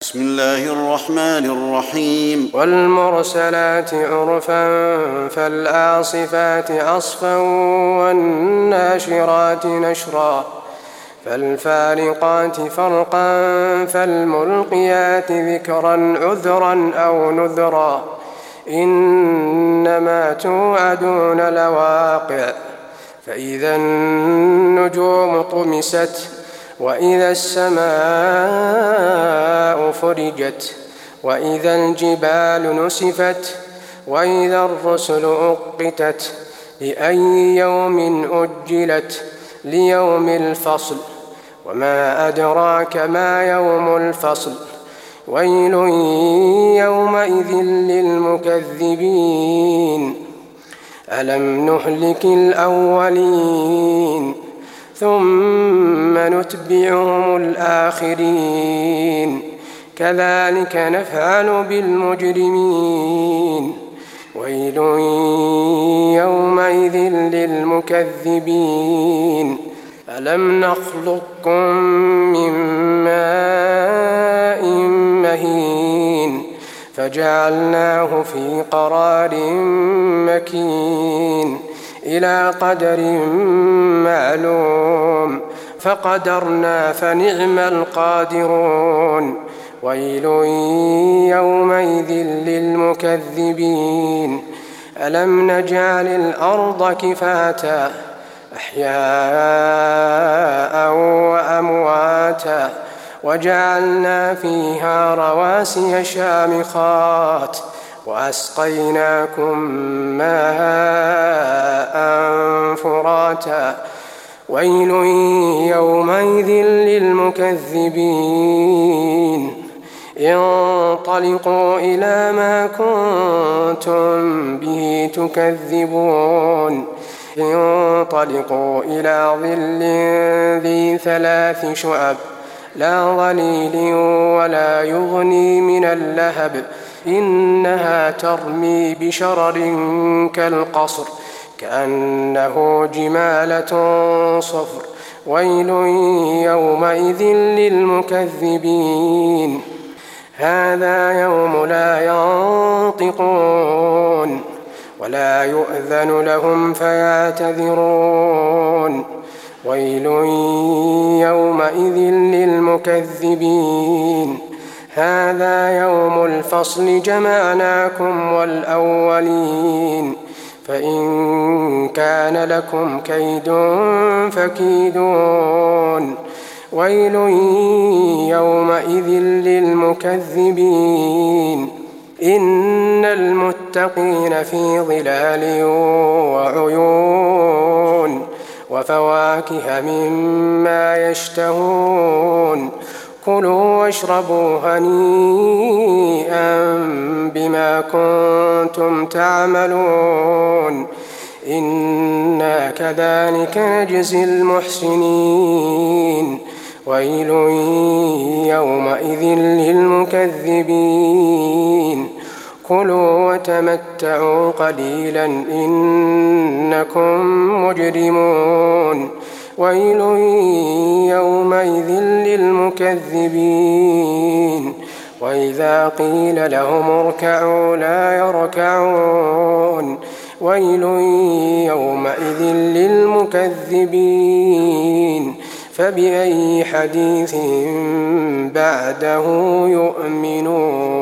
بسم الله الرحمن الرحيم والمرسلات عرفا فالعاصفات عصفا والناشرات نشرا فالفارقات فرقا فالملقيات ذكرا عذرا أو نذرا إنما توعدون لواقع فإذا النجوم طمست وإذا السماء فرجت وإذا الجبال نسفت وإذا الرسل أقتت لأي يوم أجلت ليوم الفصل وما أدراك ما يوم الفصل ويل يومئذ للمكذبين ألم نهلك الأولين ثم نتبعهم الآخرين كذلك نفعل بالمجرمين ويل يومئذ للمكذبين ألم نخلقكم من ماء مهين فجعلناه في قرار مكين إلى قدر معلوم فقدرنا فنعم القادرون ويل يومئذ للمكذبين ألم نجعل الأرض كفاتا أحياء وأمواتا وجعلنا فيها رواسي شامخات وأسقيناكم ماء فراتا ويل يومئذ للمكذبين انطلقوا إلى ما كنتم به تكذبون انطلقوا إلى ظل ذي 3 شعب لا ظليل ولا يغني من اللهب إنها ترمي بشرر كالقصر كأنه جمالة صفر ويل يومئذ للمكذبين هذا يوم لا ينطقون ولا يؤذن لهم فيعتذرون ويل يومئذ للمكذبين هذا يوم الفصل جمعناكم والأولين فإن كان لكم كيد فكيدون ويل يومئذ للمكذبين إن المتقين في ظلال وعيون وفواكه مما يشتهون كلوا واشربوا هنيئا بما كنتم تعملون إنا كذلك نجزي المحسنين ويل يومئذ للمكذبين كلوا وتمتعوا قليلا إنكم مجرمون ويل يومئذ للمكذبين وإذا قيل لهم اركعوا لا يركعون ويل يومئذ للمكذبين فبأي حديث بعده يؤمنون